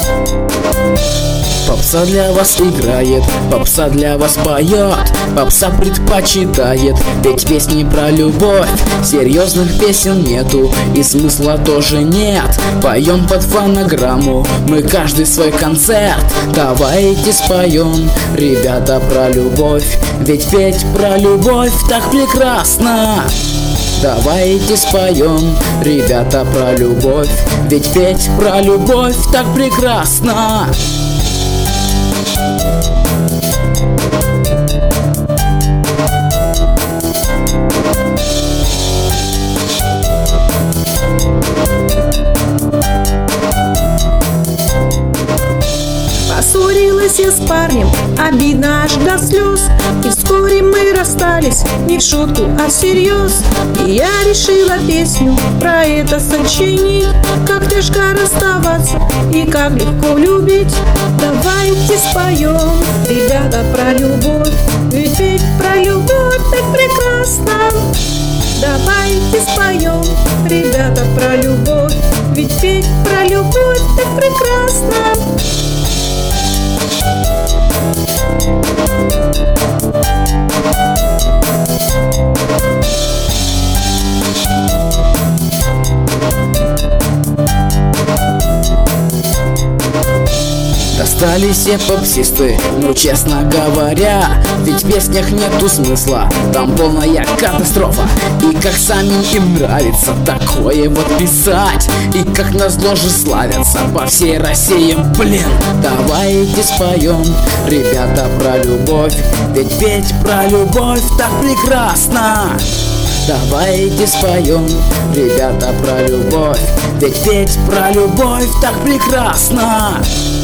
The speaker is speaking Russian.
Попса для вас играет, попса для вас поет, попса предпочитает, ведь песни про любовь. Серьезных песен нету и смысла тоже нет. Поем под фонограмму мы каждый свой концерт. Давайте споем, ребята, про любовь, ведь петь про любовь так прекрасно. Давайте споем, ребята, про любовь, ведь петь про любовь так прекрасно. Поссорилась я с парнем, обидно аж до слез. И вскоре мы расстались, не в шутку, а всерьез. И я решила песню про это сочинить. Как тяжко расставаться и как легко любить. Давайте споем, ребята, про любовь, ведь петь про любовь так прекрасно. Давайте споем, ребята, про любовь, ведь петь про любовь так прекрасно. Достались все попсисты, ну честно говоря, ведь в песнях нету смысла, там полная катастрофа. И как самим им нравится такое вот писать, и как назло же славятся по всей России, блин. Давайте споем, ребята, про любовь, ведь петь про любовь так прекрасно. Давайте споем, ребята, про любовь, ведь петь про любовь так прекрасно.